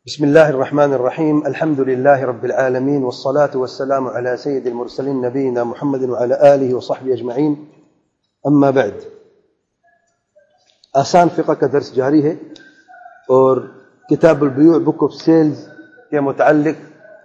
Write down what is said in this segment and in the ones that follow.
بسم الله الرحمن الرحيم الحمد لله رب العالمين والصلاة والسلام على سيد المرسلين نبينا محمد وعلى آله وصحبه أجمعين أما بعد آسان فقہ کا درس جاری ہے اور کتاب البیوع بک آف سیلز کے متعلق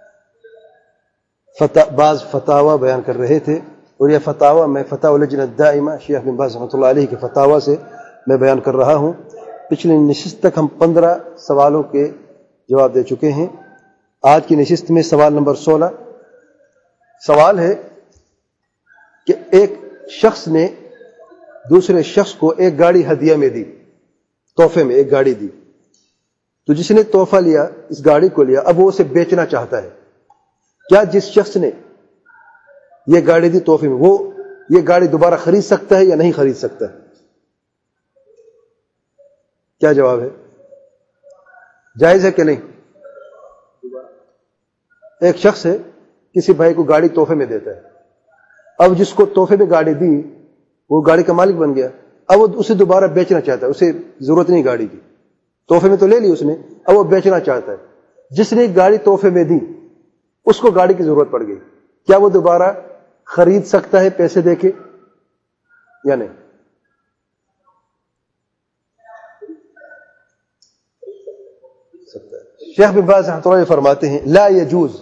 بعض فتاوی بیان کر رہے تھے اور یہ فتاوی میں فتاوی لجنہ دائمہ شیخ بن باز رحمۃ اللہ علیہ کے فتاوی سے میں بیان کر رہا ہوں۔ پچھلی نشست تک ہم 15 سوالوں کے جواب دے چکے ہیں۔ آج کی نشست میں سوال نمبر 16 سوال ہے کہ ایک شخص نے دوسرے شخص کو ایک گاڑی ہدیہ میں دی، تحفے میں ایک گاڑی دی، تو جس نے تحفہ لیا اس گاڑی کو لیا، اب وہ اسے بیچنا چاہتا ہے۔ کیا جس شخص نے یہ گاڑی دی تحفے میں وہ یہ گاڑی دوبارہ خرید سکتا ہے یا نہیں خرید سکتا ہے؟ کیا جواب ہے؟ جائز ہے کہ نہیں؟ ایک شخص ہے کسی بھائی کو گاڑی تحفے میں دیتا ہے، اب جس کو تحفے میں گاڑی دی وہ گاڑی کا مالک بن گیا، اب وہ اسے دوبارہ بیچنا چاہتا ہے، اسے ضرورت نہیں گاڑی کی، تحفے میں تو لے لی اس نے، اب وہ بیچنا چاہتا ہے۔ جس نے گاڑی تحفے میں دی اس کو گاڑی کی ضرورت پڑ گئی، کیا وہ دوبارہ خرید سکتا ہے پیسے دے کے یا نہیں؟ شیخ بن باز رحمۃ اللہ علیہ فرماتے ہیں لا یجوز،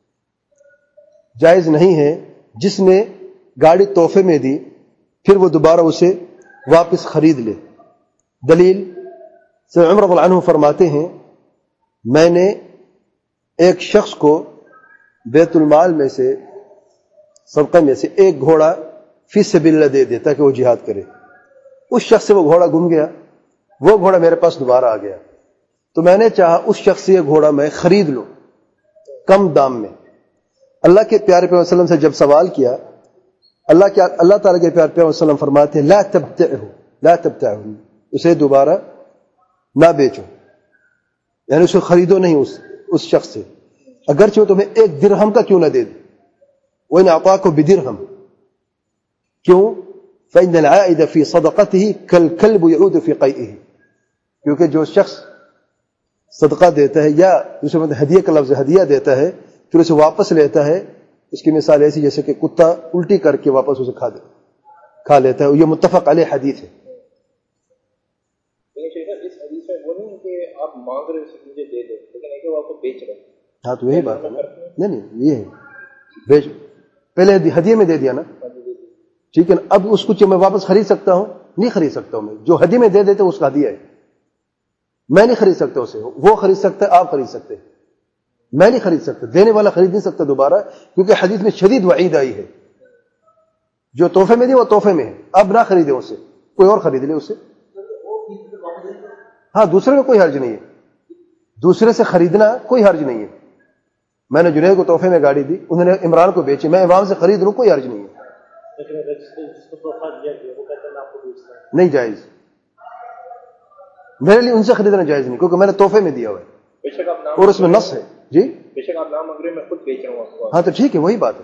جائز نہیں ہے جس نے گاڑی تحفے میں دی پھر وہ دوبارہ اسے واپس خرید لے۔ دلیل سے عمر رضی اللہ عنہ فرماتے ہیں میں نے ایک شخص کو بیت المال میں سے صدقہ میں سے ایک گھوڑا فی سبیل اللہ دے دیتا کہ وہ جہاد کرے، اس شخص سے وہ گھوڑا گم گیا، وہ گھوڑا میرے پاس دوبارہ آ گیا، تو میں نے چاہا اس شخص سے یہ گھوڑا میں خرید لوں کم دام میں۔ اللہ کے پیارے پیغمبر صلی اللہ علیہ وسلم سے جب سوال کیا، اللہ تعالیٰ کے پیارے پیغمبر صلی اللہ علیہ وسلم فرماتے ہیں لا تبتعه، اسے دوبارہ نہ بیچو، یعنی اسے خریدو نہیں اس شخص سے، اگرچہ وہ تمہیں 1 درہم کا کیوں نہ دے دے۔ وَإِنْ أَعْطَاكُ بِدِرْهَمٍ، کیوں؟ فَإِنَّ الْعَائِدَ فِي صَدَقَتِهِ كَالْكَلْبُ يَعُودُ فِي قَيْئِهِ، کیونکہ جو شخص صدقہ دیتا ہے یا دوسرے مطلب ہدیہ کا لفظ ہدیہ دیتا ہے پھر اسے واپس لیتا ہے، اس کی مثال ایسی جیسے کہ کتا الٹی کر کے واپس اسے کھا لیتا ہے، یہ متفق علیہ حدیث ہے۔ اس حدیث میں وہ نہیں کہ آپ مانگ رہے ہیں مجھے دے دو، لیکن ہے کہ وہ آپ کو بیچ رہے ہیں۔ ہاں تو یہی بات ہے نا، نہیں یہ ہے پہلے ہدیے میں دے دیا نا، ٹھیک ہے نا، اب اس کو میں واپس خرید سکتا ہوں؟ نہیں خرید سکتا ہوں، میں جو ہدیے میں دے دیتے اس کا ہدیہ ہے، میں نہیں خرید سکتا اسے، وہ خرید سکتا ہے، آپ خرید سکتے ہیں، میں نہیں خرید سکتا، دینے والا خرید نہیں سکتا دوبارہ، کیونکہ حدیث میں شدید وعید آئی ہے، جو تحفے میں دی وہ تحفے میں ہے، اب نہ خریدے اسے، کوئی اور خرید لے اسے۔ ہاں دوسرے میں کوئی حرج نہیں ہے، دوسرے سے خریدنا کوئی حرج نہیں ہے۔ میں نے جنید کو تحفے میں گاڑی دی، انہوں نے عمران کو بیچی، میں عوام سے خرید لوں، کوئی حرج نہیں ہے، نہیں جائز، میرے لیے ان سے خریدنا جائز نہیں، کیونکہ میں نے تحفے میں دیا ہوا ہے اور اس میں نص ہے۔ جی بے شک آپ نام میں خود بیچ رہا ہوں آپ کو۔ ہاں تو ٹھیک ہے، وہی بات ہے۔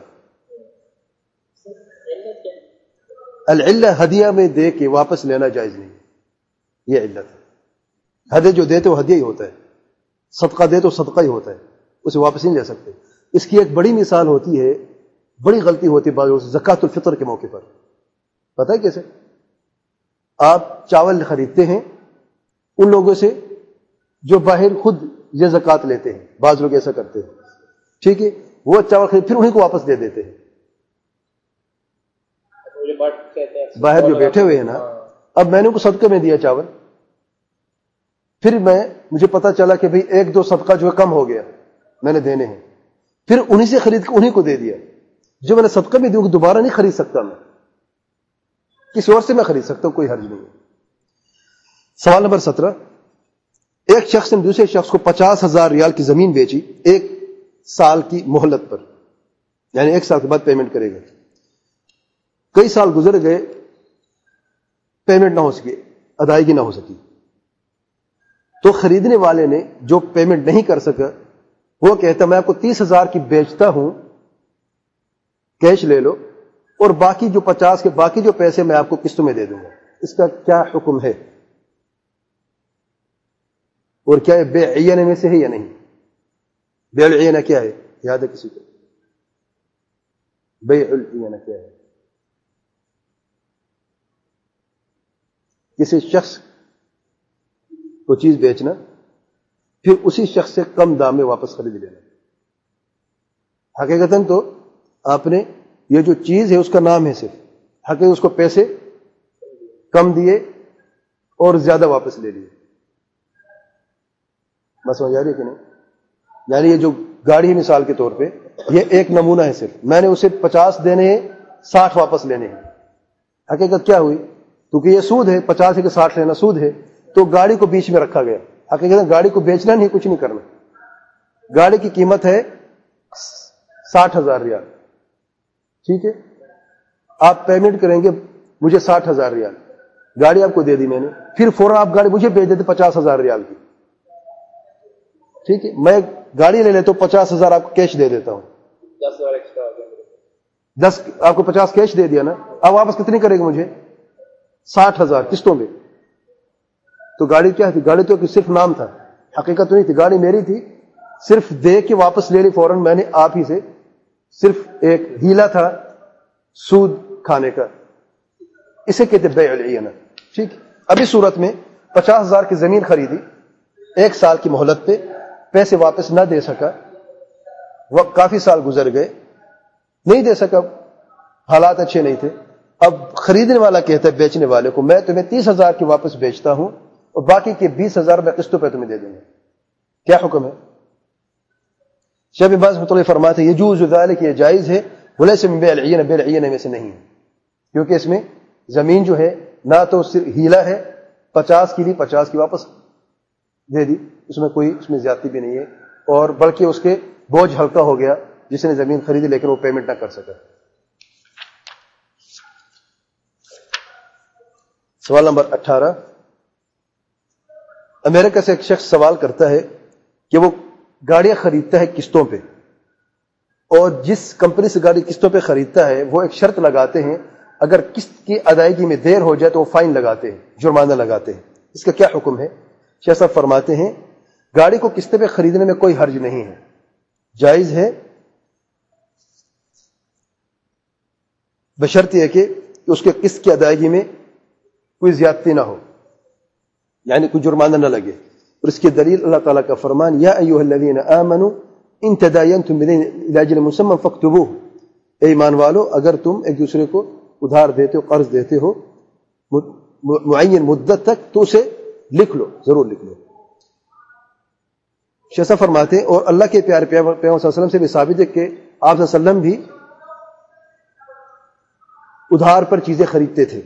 العلہ ہدیہ میں دے کے واپس لینا جائز نہیں، یہ علت ہے۔ ہدیہ جو دیتے وہ ہدیہ ہی ہوتا ہے، صدقہ دے تو صدقہ ہی ہوتا ہے، اسے واپس نہیں لے سکتے۔ اس کی ایک بڑی مثال ہوتی ہے، بڑی غلطی ہوتی ہے بعض زکوٰۃ الفطر کے موقع پر، پتہ ہے کیسے؟ آپ چاول خریدتے ہیں ان لوگوں سے جو باہر خود یہ زکوٰۃ لیتے ہیں، بعض لوگ ایسا کرتے ہیں، ٹھیک ہے، وہ چاول خرید پھر انہیں کو واپس دے دیتے ہیں۔ باہر جو بیٹھے ہوئے ہیں نا، اب میں نے ان کو صدقے میں دیا چاول، پھر مجھے پتا چلا کہ بھئی 1-2 صدقہ جو ہے کم ہو گیا، میں نے دینے ہیں، پھر انہیں سے خرید کے انہیں کو دے دیا، جو میں نے صدقے میں دوں دوبارہ نہیں خرید سکتا، میں کسی اور سے میں خرید سکتا ہوں، کوئی حرج نہیں ہے۔ سوال نمبر 17 ایک شخص نے دوسرے شخص کو 50,000 ریال کی زمین بیچی 1 سال کی مہلت پر، یعنی 1 سال کے بعد پیمنٹ کرے گا۔ کئی سال گزر گئے، پیمنٹ نہ ہو سکی، ادائیگی نہ ہو سکی، تو خریدنے والے نے جو پیمنٹ نہیں کر سکا وہ کہتا میں آپ کو 30,000 کی بیچتا ہوں، کیش لے لو، اور باقی جو 50 کے باقی جو پیسے میں آپ کو قسطوں میں دے دوں گا۔ اس کا کیا حکم ہے؟ اور کیا یہ بے عیانے میں سے ہے یا نہیں؟ بیع العینہ کیا ہے؟ یاد ہے کسی کو؟ بیع العینہ کیا ہے؟ کسی شخص کو چیز بیچنا پھر اسی شخص سے کم دام میں واپس خرید لینا. حقیقتاً تو آپ نے یہ جو چیز ہے اس کا نام ہے صرف، حقیقت اس کو پیسے کم دیے اور زیادہ واپس لے لیے. بس سمجھ آ رہی ہے کہ نہیں؟ یعنی یہ جو گاڑی ہے مثال کے طور پہ یہ ایک نمونہ ہے، صرف میں نے اسے 50 دینے ہیں 60 واپس لینے ہیں. حقیقت کیا ہوئی؟ کیونکہ یہ سود ہے، 50 کے 60 لینا سود ہے، تو گاڑی کو بیچ میں رکھا گیا. حقیقت گاڑی کو بیچنا نہیں، کچھ نہیں کرنا. گاڑی کی قیمت ہے 60,000 ریال، ٹھیک ہے؟ آپ پیمنٹ کریں گے مجھے 60,000 ریال، گاڑی آپ کو دے دی میں نے، پھر فوراً آپ گاڑی مجھے بھیج دیتے 50,000 ریال کی، ٹھیک ہے؟ میں گاڑی لے لیتا ہوں 50,000 آپ کو کیش دے دیتا ہوں. 10,000 ایکسٹرا آ گیا میرے پاس. 10 آپ کو 50 کیش دے دیا نا، اب واپس کتنی کرے گا مجھے؟ 60,000 قسطوں میں. تو گاڑی کیا تھی؟ گاڑی تو صرف نام تھا، حقیقت تو نہیں تھی. گاڑی میری تھی، صرف دے کے واپس لے لی فوراً میں نے آپ ہی سے، صرف ایک ہیلا تھا سود کھانے کا. اسے کہتے بیع العینہ. ٹھیک. ابھی صورت میں 50,000 کی زمین خریدی، 1 سال کی مہلت پہ پیسے واپس نہ دے سکا، وقت کافی سال گزر گئے، نہیں دے سکا، حالات اچھے نہیں تھے. اب خریدنے والا کہتا ہے بیچنے والے کو میں تمہیں 30,000 کی واپس بیچتا ہوں اور باقی کے 20,000 میں قسطوں پہ تمہیں دے دوں گا. کیا حکم ہے؟ شیخ ابن باز رحمۃ اللہ فرماتے ہیں یجوز ذلک، یہ جائز ہے، ولیس من بیع العینہ، بیع العینہ میں سے نہیں ہے، کیونکہ اس میں زمین جو ہے نہ تو صرف ہیلا ہے، 50 کی لی 50 کی واپس دے دی، اس میں کوئی اس میں زیادتی بھی نہیں ہے، اور بلکہ اس کے بوجھ ہلکا ہو گیا جس نے زمین خریدی لیکن وہ پیمنٹ نہ کر سکا. سوال نمبر 18. امریکہ سے ایک شخص سوال کرتا ہے کہ وہ گاڑیاں خریدتا ہے قسطوں پہ، اور جس کمپنی سے گاڑی قسطوں پہ خریدتا ہے وہ ایک شرط لگاتے ہیں اگر قسط کی ادائیگی میں دیر ہو جائے تو وہ فائن لگاتے ہیں، جرمانہ لگاتے ہیں. اس کا کیا حکم ہے؟ شیخ صاحب فرماتے ہیں گاڑی کو قسط پہ خریدنے میں کوئی حرج نہیں ہے، جائز ہے، بشرط یہ کہ اس کے قسط کی ادائیگی میں کوئی زیادتی نہ ہو، یعنی کوئی جرمانہ نہ لگے. اور اس کی دلیل اللہ تعالیٰ کا فرمان یا ایھا الذین آمنوا ان تداینتم بدین الی اجل مسمى فاکتبوہ، اے ایمان والو اگر تم ایک دوسرے کو ادھار دیتے ہو، قرض دیتے ہو معین مدت تک تو اسے لکھ لو، ضرور لکھ لو. شیخ صاحب فرماتے ہیں اور اللہ کے پیارے پیغمبر صلی اللہ علیہ وسلم سے بھی ثابت ہے کہ آپ صلی اللہ علیہ وسلم بھی ادھار پر چیزیں خریدتے تھے.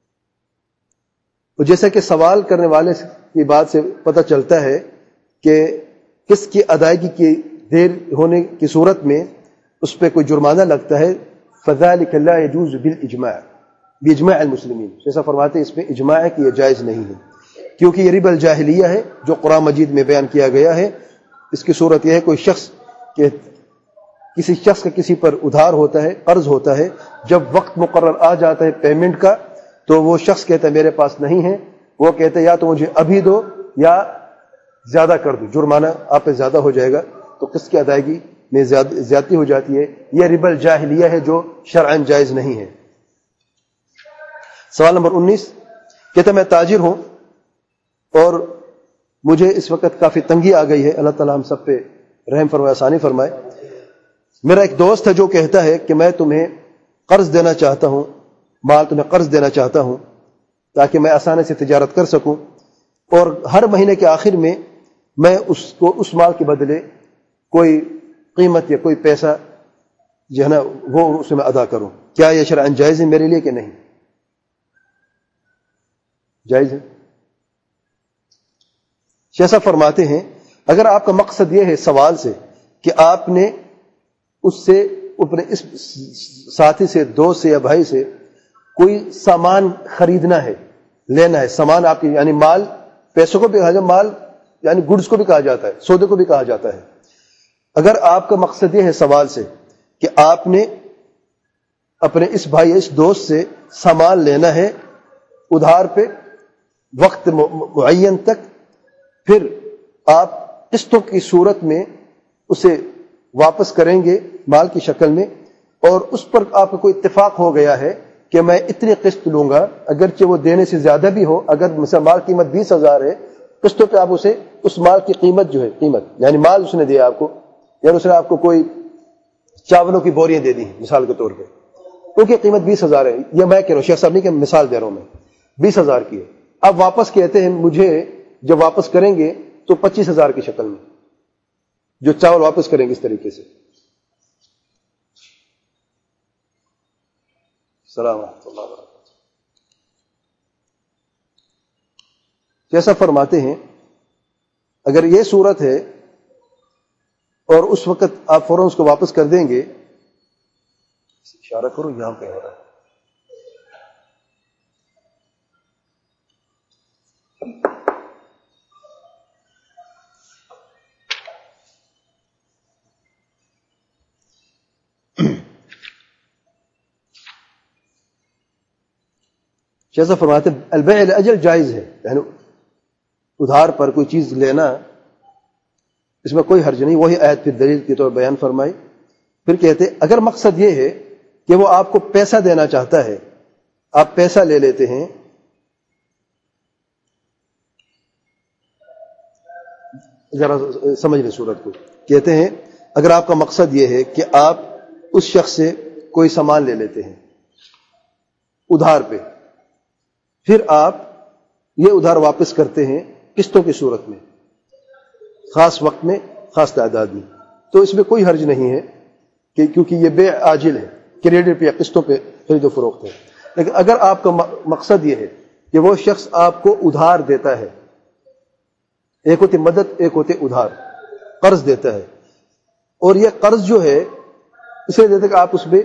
اور جیسا کہ سوال کرنے والے کی بات سے پتہ چلتا ہے کہ کس کی ادائیگی کی دیر ہونے کی صورت میں اس پہ کوئی جرمانہ لگتا ہے، فذلک لا یجوز بالاجماع، باجماع المسلمین. جیسا فرماتے ہیں اس میں اجماع ہے کہ یہ جائز نہیں ہے، کیونکہ یہ ربا الجاہلیہ ہے جو قرآن مجید میں بیان کیا گیا ہے. اس کی صورت یہ ہے کوئی شخص کہ کسی شخص کا کسی پر ادھار ہوتا ہے، قرض ہوتا ہے، جب وقت مقرر آ جاتا ہے پیمنٹ کا تو وہ شخص کہتا ہے میرے پاس نہیں ہے، وہ کہتے ہیں یا تو مجھے ابھی دو یا زیادہ کر دو، جرمانہ آپ پہ زیادہ ہو جائے گا، تو قسط کی ادائیگی میں زیادتی ہو جاتی ہے. یہ ربا الجاہلیہ ہے جو شرعاً جائز نہیں ہے. سوال نمبر 19. کہتا میں تاجر ہوں اور مجھے اس وقت کافی تنگی آ گئی ہے، اللہ تعالیٰ ہم سب پہ رحم فرمائے، آسانی فرمائے. میرا ایک دوست ہے جو کہتا ہے کہ میں تمہیں قرض دینا چاہتا ہوں، مال تمہیں قرض دینا چاہتا ہوں تاکہ میں آسانی سے تجارت کر سکوں، اور ہر مہینے کے آخر میں میں اس کو اس مال کے بدلے کوئی قیمت یا کوئی پیسہ جو ہے نا وہ اسے میں ادا کروں. کیا یہ شرعاً جائز ہے میرے لیے کہ نہیں؟ جائز ہے. شیخ صاحب فرماتے ہیں اگر آپ کا مقصد یہ ہے سوال سے کہ آپ نے اس سے اپنے اس ساتھی سے، دوست سے یا بھائی سے کوئی سامان خریدنا ہے، لینا ہے، سامان آپ کی یعنی مال، پیسوں کو بھی کہا جاتا ہے، مال یعنی گڈز کو بھی کہا جاتا ہے، سودے کو بھی کہا جاتا ہے. اگر آپ کا مقصد یہ ہے سوال سے کہ آپ نے اپنے اس بھائی اس دوست سے سامان لینا ہے ادھار پہ وقت معین تک، پھر آپ قسطوں کی صورت میں اسے واپس کریں گے مال کی شکل میں، اور اس پر آپ کا کوئی اتفاق ہو گیا ہے کہ میں اتنی قسط لوں گا، اگرچہ وہ دینے سے زیادہ بھی ہو، اگر مثلا مال قیمت 20,000 ہے، قسطوں پہ آپ اسے اس مال کی قیمت جو ہے، قیمت یعنی مال اس نے دیا آپ کو، یا اس نے آپ کو کوئی چاولوں کی بوریاں دے دی مثال کے طور پہ، کیونکہ قیمت 20,000 ہے، یا میں کہہ رہا ہوں شیخ صاحب نہیں کہ مثال دے رہا ہوں میں، 20,000 کی ہے، اب واپس کہتے ہیں مجھے جب واپس کریں گے تو 25,000 کی شکل میں جو چاول واپس کریں گے اس طریقے سے. السلام ورحمۃ اللہ وبرکاتہ. جیسا فرماتے ہیں اگر یہ صورت ہے اور اس وقت آپ فوراً اس کو واپس کر دیں گے، اشارہ کرو یہاں پہ ہو رہا ہے، جیسا فرماتے ہیں البیع الاجل جائز ہے، یعنی ادھار پر کوئی چیز لینا اس میں کوئی حرج نہیں. وہی آیت پھر دلیل کے طور بیان فرمائی. پھر کہتے اگر مقصد یہ ہے کہ وہ آپ کو پیسہ دینا چاہتا ہے، آپ پیسہ لے لیتے ہیں، ذرا سمجھ لیں صورت کو. کہتے ہیں اگر آپ کا مقصد یہ ہے کہ آپ اس شخص سے کوئی سامان لے لیتے ہیں ادھار پہ، پھر آپ یہ ادھار واپس کرتے ہیں قسطوں کی صورت میں، خاص وقت میں، خاص تعداد میں، تو اس میں کوئی حرج نہیں ہے کہ کیونکہ یہ بیع عاجل ہے، کریڈٹ پہ یا قسطوں پہ خرید و فروخت ہے. لیکن اگر آپ کا مقصد یہ ہے کہ وہ شخص آپ کو ادھار دیتا ہے، ایک ہوتی مدد، ایک ہوتے ادھار، قرض دیتا ہے، اور یہ قرض جو ہے اسے دیتا ہے کہ آپ اس میں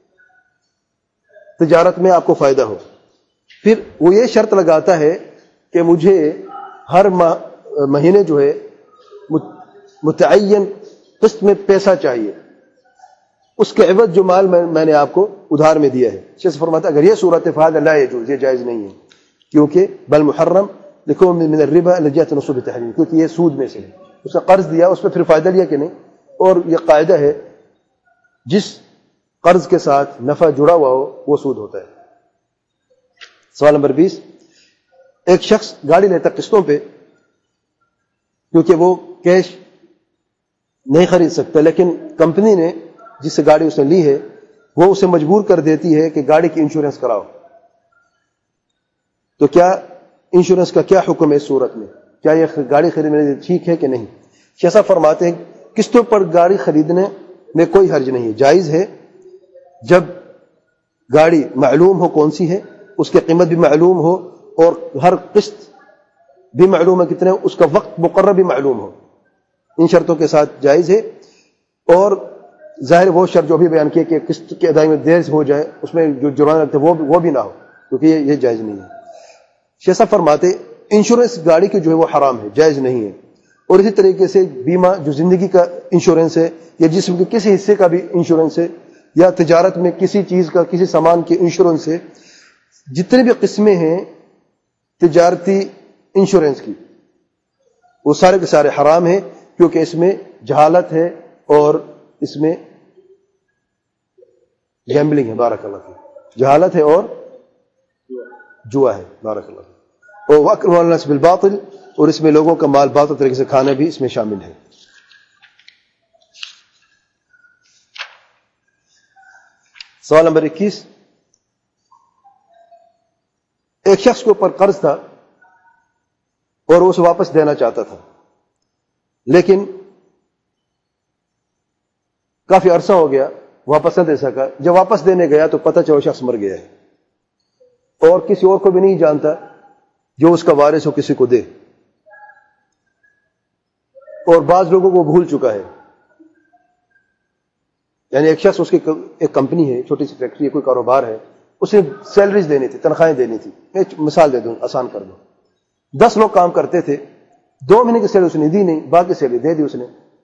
تجارت میں آپ کو فائدہ ہو، پھر وہ یہ شرط لگاتا ہے کہ مجھے ہر مہینے جو ہے متعین قسط میں پیسہ چاہیے، اس کے عوض جو مال میں نے آپ کو ادھار میں دیا ہے. شیخ فرماتا ہے اگر یہ صورت ہے فہذا لا يجوز، یہ جائز نہیں ہے، کیونکہ بل محرم لکھو من الربا لجہت نصوب تحریم، کیونکہ یہ سود میں سے ہے. اس نے قرض دیا، اس پہ پھر فائدہ لیا کہ نہیں، اور یہ قاعدہ ہے جس قرض کے ساتھ نفع جڑا ہوا ہو وہ سود ہوتا ہے. سوال نمبر 20. ایک شخص گاڑی لیتا قسطوں پہ کیونکہ وہ کیش نہیں خرید سکتا، لیکن کمپنی نے جس سے گاڑی اس نے لی ہے وہ اسے مجبور کر دیتی ہے کہ گاڑی کی انشورنس کراؤ. تو کیا انشورنس کا کیا حکم ہے اس صورت میں؟ کیا یہ گاڑی خریدنے ٹھیک ہے کہ نہیں؟ شیخ فرماتے ہیں قسطوں پر گاڑی خریدنے میں کوئی حرج نہیں، جائز ہے جب گاڑی معلوم ہو کون سی ہے، اس کی قیمت بھی معلوم ہو، اور ہر قسط بھی معلوم ہے کتنے، اس کا وقت مقرر بھی معلوم ہو. ان شرطوں کے ساتھ جائز ہے. اور ظاہر وہ شرط جو بھی بیان کیے کہ قسط کی ادائیگی میں دیر ہو جائے، اس میں جو جرمانہ لگتا ہے وہ بھی نہ ہو، کیونکہ یہ جائز نہیں ہے. شیخ صاحب فرماتے انشورنس گاڑی کی جو ہے وہ حرام ہے، جائز نہیں ہے. اور اسی طریقے سے بیمہ جو زندگی کا انشورنس ہے، یا جسم کے کسی حصے کا بھی انشورنس ہے، یا تجارت میں کسی چیز کا، کسی سامان کی انشورنس ہے، جتنے بھی قسمیں ہیں تجارتی انشورنس کی، وہ سارے کے سارے حرام ہیں، کیونکہ اس میں جہالت ہے اور اس میں گیمبلنگ ہے. بارک اللہ فیک. جہالت ہے اور جوا ہے. بارک اللہ فیک. اور وَأَكْلُ النَّاسِ بِالْبَاطِلِ، اور اس میں لوگوں کا مال باطل طریقے سے کھانا بھی اس میں شامل ہے. سوال نمبر 21. ایک شخص کے اوپر قرض تھا اور وہ اسے واپس دینا چاہتا تھا، لیکن کافی عرصہ ہو گیا واپس نہ دے سکا. جب واپس دینے گیا تو پتہ چلا شخص مر گیا ہے، اور کسی اور کو بھی نہیں جانتا جو اس کا وارث ہو کسی کو دے، اور بعض لوگوں کو بھول چکا ہے. یعنی ایک شخص، اس کی ایک کمپنی ہے، چھوٹی سی فیکٹری ہے، کوئی کاروبار ہے، اسے سیلریز دینی تھی، تنخواہیں دینی تھی. ایک مثال دے دوں، آسان کر دوں. 10 لوگ کام کرتے تھے، 2 مہینے کی سیلری اس نے دی نہیں، باقی سیلری دے دی اس نے.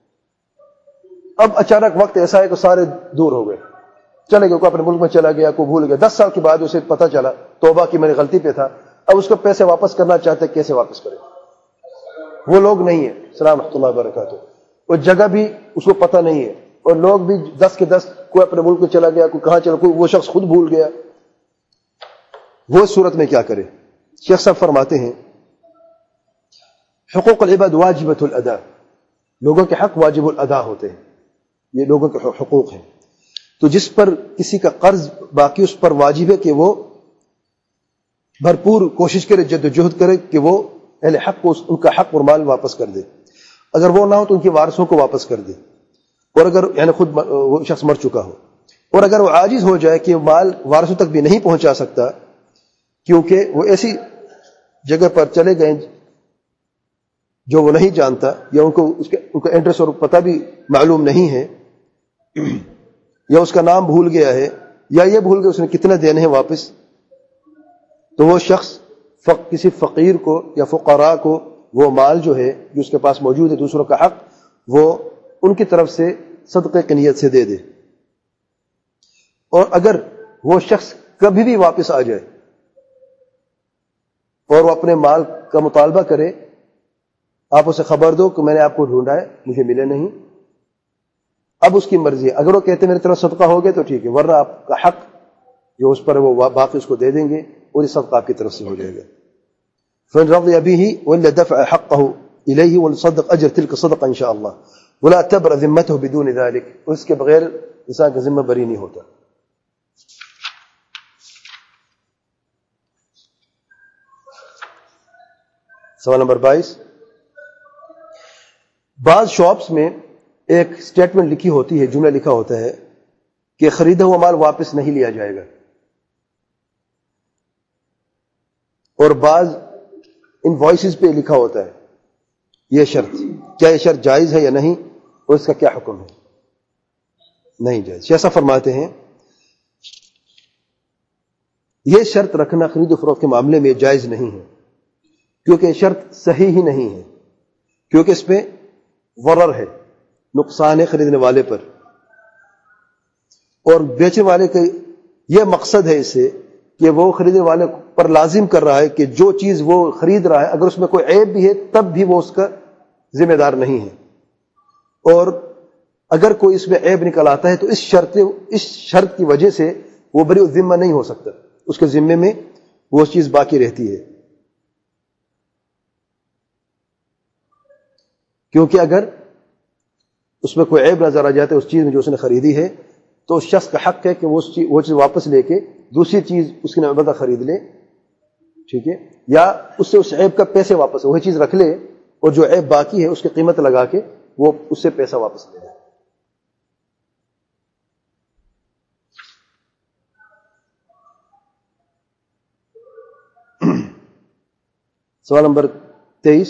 اب اچانک وقت ایسا ہے کہ سارے دور ہو گئے، چلے گئے، کوئی اپنے ملک میں چلا گیا، کوئی بھول گیا. 10 سال کے بعد اسے پتہ چلا، توبہ کی، میری غلطی پہ تھا. اب اس کو پیسے واپس کرنا چاہتے، کیسے واپس کرے؟ وہ لوگ نہیں ہیں. السلام ورحمۃ اللہ وبرکاتہ. اور جگہ بھی اس کو پتہ نہیں ہے، اور لوگ بھی 10 کے 10، کوئی اپنے ملک میں چلا گیا، کوئی کہاں چلا، کوئی وہ شخص خود بھول گیا، وہ اس صورت میں کیا کرے؟ شیخ صاحب فرماتے ہیں حقوق العباد واجبۃ الادا، لوگوں کے حق واجب الادا ہوتے ہیں، یہ لوگوں کے حقوق ہیں. تو جس پر کسی کا قرض باقی، اس پر واجب ہے کہ وہ بھرپور کوشش کرے، جد و جہد کرے کہ وہ اہل حق کو ان کا حق اور مال واپس کر دے. اگر وہ نہ ہو تو ان کے وارثوں کو واپس کر دے، اور اگر یعنی خود وہ شخص مر چکا ہو، اور اگر وہ عاجز ہو جائے کہ مال وارثوں تک بھی نہیں پہنچا سکتا کیونکہ وہ ایسی جگہ پر چلے گئے جو وہ نہیں جانتا، یا ان کا ایڈریس اور پتہ بھی معلوم نہیں ہے، یا اس کا نام بھول گیا ہے، یا یہ بھول گیا اس نے کتنے دینے ہیں واپس، تو وہ شخص کسی فقیر کو یا فقراء کو وہ مال جو ہے جو اس کے پاس موجود ہے دوسروں کا حق، وہ ان کی طرف سے صدقے کی نیت سے دے دے. اور اگر وہ شخص کبھی بھی واپس آ جائے اور وہ اپنے مال کا مطالبہ کرے، آپ اسے خبر دو کہ میں نے آپ کو ڈھونڈا ہے، مجھے ملے نہیں. اب اس کی مرضی ہے، اگر وہ کہتے میری طرف صدقہ ہو گیا تو ٹھیک ہے، ورنہ آپ کا حق جو اس پر وہ باقی اس کو دے دیں گے، اور یہ صدقہ آپ کی طرف سے ہو جائے گا. فَإِنْ رَضِيَ بِهِ وَإِلَّا دَفَعَ حَقَّهُ إِلَيْهِ وَلْصَدَّقَ أَجْرَ تِلْكَ صَدَقَةً إِنْ شَاءَ اللَّهُ وَلَا تَبْرَ ذِمَّتُهُ بِدُونِ ذَلِكَ، اور اس کے بغیر انسان کا ذمہ بری نہیں ہوتا. سوال نمبر 22، بعض شاپس میں ایک سٹیٹمنٹ لکھی ہوتی ہے، جملہ لکھا ہوتا ہے کہ خریدا ہوا مال واپس نہیں لیا جائے گا، اور بعض انوائسز پہ لکھا ہوتا ہے یہ شرط. کیا یہ شرط جائز ہے یا نہیں، اور اس کا کیا حکم ہے؟ نہیں جائز. ایسا فرماتے ہیں یہ شرط رکھنا خرید و فروخت کے معاملے میں جائز نہیں ہے، کیونکہ یہ شرط صحیح ہی نہیں ہے، کیونکہ اس پہ ضرر ہے، نقصان ہے خریدنے والے پر، اور بیچنے والے کا یہ مقصد ہے اس سے کہ وہ خریدنے والے پر لازم کر رہا ہے کہ جو چیز وہ خرید رہا ہے اگر اس میں کوئی عیب بھی ہے تب بھی وہ اس کا ذمہ دار نہیں ہے، اور اگر کوئی اس میں عیب نکل آتا ہے تو اس شرط کی وجہ سے وہ بری الذمہ نہیں ہو سکتا، اس کے ذمے میں وہ چیز باقی رہتی ہے. کیونکہ اگر اس میں کوئی عیب نظر آ جاتا ہے اس چیز میں جو اس نے خریدی ہے، تو اس شخص کا حق ہے کہ وہ چیز واپس لے کے دوسری چیز اس کی نوبت خرید لے، ٹھیک ہے، یا اس سے اس عیب کا پیسے واپس، وہی چیز رکھ لے اور جو عیب باقی ہے اس کی قیمت لگا کے وہ اس سے پیسہ واپس لے لے. سوال نمبر 23،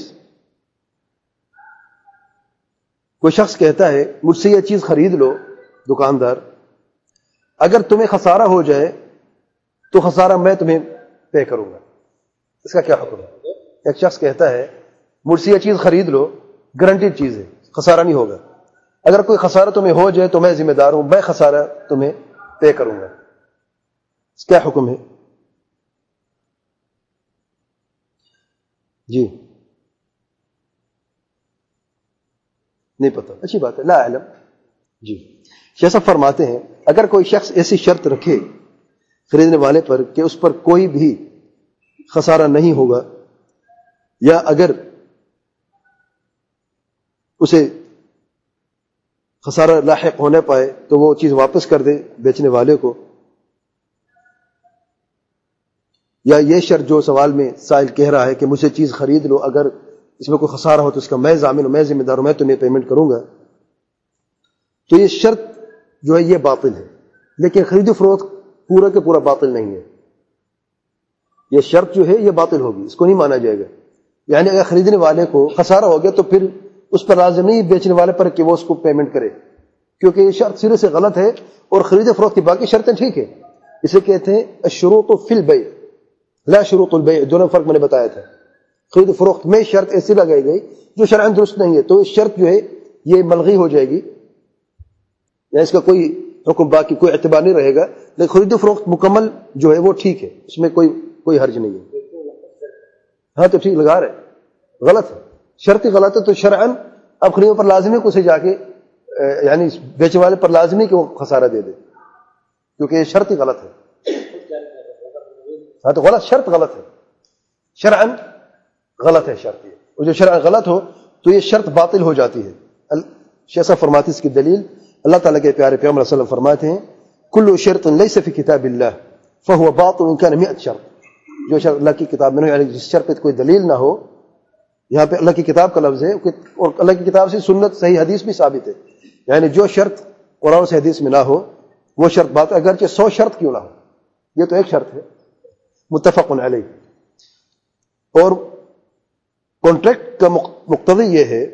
کوئی شخص کہتا ہے مجھ سے یہ چیز خرید لو دکاندار، اگر تمہیں خسارہ ہو جائے تو خسارہ میں تمہیں پے کروں گا، اس کا کیا حکم ہے؟ ایک شخص کہتا ہے مجھ سے یہ چیز خرید لو، گارنٹیڈ چیز ہے، خسارہ نہیں ہوگا، اگر کوئی خسارہ تمہیں ہو جائے تو میں ذمہ دار ہوں، میں خسارہ تمہیں پے کروں گا، اس کا کیا حکم ہے؟ جی نہیں پتہ، اچھی بات ہے، لا علم. جی شیخ صاحب فرماتے ہیں اگر کوئی شخص ایسی شرط رکھے خریدنے والے پر کہ اس پر کوئی بھی خسارہ نہیں ہوگا، یا اگر اسے خسارہ لاحق ہونے پائے تو وہ چیز واپس کر دے بیچنے والے کو، یا یہ شرط جو سوال میں سائل کہہ رہا ہے کہ مجھے چیز خرید لو، اگر اس میں کوئی خسارہ ہو تو اس کا میں ضامن ہوں، میں ذمہ دار ہوں، میں تمہیں پیمنٹ کروں گا، تو یہ شرط جو ہے یہ باطل ہے. لیکن خرید و فروخت پورا کے پورا باطل نہیں ہے، یہ شرط جو ہے یہ باطل ہوگی، اس کو نہیں مانا جائے گا. یعنی اگر خریدنے والے کو خسارہ ہو گیا تو پھر اس پر لازم نہیں بیچنے والے پر کہ وہ اس کو پیمنٹ کرے، کیونکہ یہ شرط سرے سے غلط ہے، اور خرید و فروخت کی باقی شرطیں ٹھیک ہے. اسے کہتے ہیں الشروط فی البیع لا شروط البیع، دونوں فرق میں نے بتایا تھا. خرید و فروخت میں شرط ایسی لگائی گئی جو شرعاً درست نہیں ہے، تو اس شرط جو ہے یہ ملغی ہو جائے گی، یا اس کا کوئی حکم باقی کوئی اعتبار نہیں رہے گا. لیکن خرید و فروخت مکمل جو ہے وہ ٹھیک ہے، اس میں کوئی حرج نہیں ہے. ہاں تو ٹھیک لگا رہے، غلط ہے، شرط غلط ہے تو شرعاً اب خریدنے پر لازمی کہ اسے جا کے یعنی بیچنے والے پر لازمی کہ وہ خسارہ دے دے، کیونکہ یہ شرط ہی غلط ہے. ہاں تو غلط، شرط غلط ہے، شرعاً غلط ہے شرط. یہ اور جو شرعاً غلط ہو تو یہ شرط باطل ہو جاتی ہے. شیخ صاحب فرماتے اس کی دلیل اللہ تعالیٰ کے پیارے پیغمبر صلی اللہ علیہ وسلم فرماتے ہیں کل شرط لیس فی کتاب اللہ فہو باطل ان کان 100 شرط. جو شرط اللہ کی کتاب میں نہیں، یعنی جس شرط پہ کوئی دلیل نہ ہو، یہاں پہ اللہ کی کتاب کا لفظ ہے اور اللہ کی کتاب سے سنت صحیح حدیث بھی ثابت ہے، یعنی جو شرط قرآن سے حدیث میں نہ ہو وہ شرط بات، اگرچہ 100 شرط کیوں نہ ہو، یہ تو ایک شرط ہے متفق علیہ. اور کانٹریکٹ کا مقتضی یہ ہے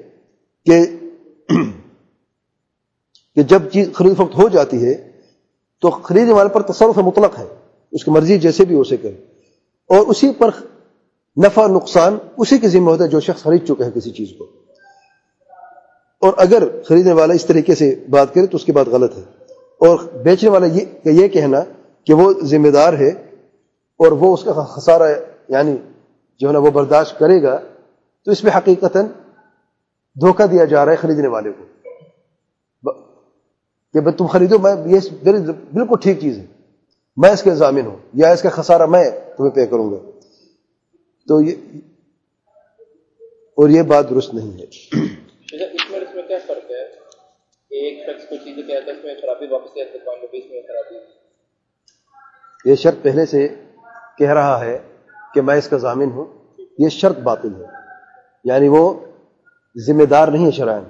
کہ جب چیز خرید فروخت ہو جاتی ہے تو خریدنے والے پر تصرف مطلق ہے، اس کی مرضی جیسے بھی اسے کرے، اور اسی پر نفع نقصان اسی کے ذمہ ہوتا ہے جو شخص خرید چکا ہے کسی چیز کو. اور اگر خریدنے والا اس طریقے سے بات کرے تو اس کی بات غلط ہے، اور بیچنے والا یہ کہنا کہ وہ ذمہ دار ہے اور وہ اس کا خسارہ یعنی جو ہے نا وہ برداشت کرے گا، تو اس میں حقیقتاً دھوکہ دیا جا رہا ہے خریدنے والے کو کہ بھئی تم خریدو، میں یہ بالکل ٹھیک چیز ہے، میں اس کے ضامن ہوں، یا اس کا خسارہ میں تمہیں پے کروں گا. تو یہ بات درست نہیں ہے. اس میں کیا فرق ہے؟ ایک شخص کو چیزیں کہتا ہے اس میں خرابی واپس ہے، دکان میں بھی اس میں خرابی. یہ شرط پہلے سے کہہ رہا ہے کہ میں اس کا ضامن ہوں، یہ شرط باطل ہے، یعنی وہ ذمہ دار نہیں ہے شرعاً.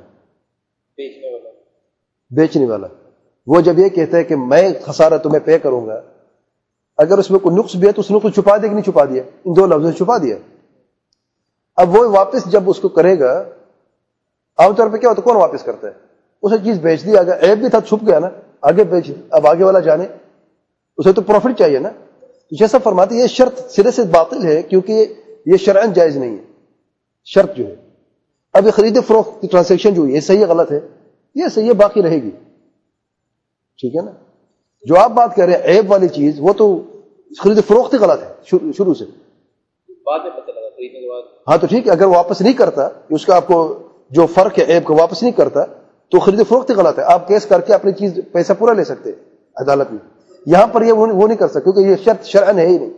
بیچنے والا وہ جب یہ کہتا ہے کہ میں خسارہ تمہیں پے کروں گا، اگر اس میں کوئی نقص بھی ہے تو اس نے کو چھپا دیا کہ نہیں چھپا دیا؟ ان دو لفظوں سے چھپا دیا. اب وہ واپس جب اس کو کرے گا، عام طور پہ کیا ہوتا ہے، کون واپس کرتا ہے؟ اسے چیز بیچ دی، اگر عیب بھی تھا چھپ گیا نا، آگے بیچ، اب آگے والا جانے، اسے تو پروفٹ چاہیے نا. جیسا فرماتے یہ شرط سرے سے باطل ہے کیونکہ یہ شرعاً جائز نہیں ہے. شرط جو ہے اب یہ خرید فروخت کی ٹرانزیکشن جو ہے یہ صحیح غلط ہے، یہ صحیح باقی رہے گی، ٹھیک ہے نا. جو آپ بات کر رہے ہیں عیب والی چیز، وہ تو خرید فروخت ہی غلط ہے شروع سے، بعد میں پتہ لگا خریدنے کے بعد. ہاں تو ٹھیک ہے، اگر واپس نہیں کرتا اس کا آپ کو جو فرق ہے عیب کو واپس نہیں کرتا تو خرید فروخت ہی غلط ہے. آپ کیس کر کے اپنی چیز پیسہ پورا لے سکتے عدالت میں. یہاں پر یہ وہ نہیں کر سکتے کیونکہ یہ شرط شرعاً ہے ہی نہیں.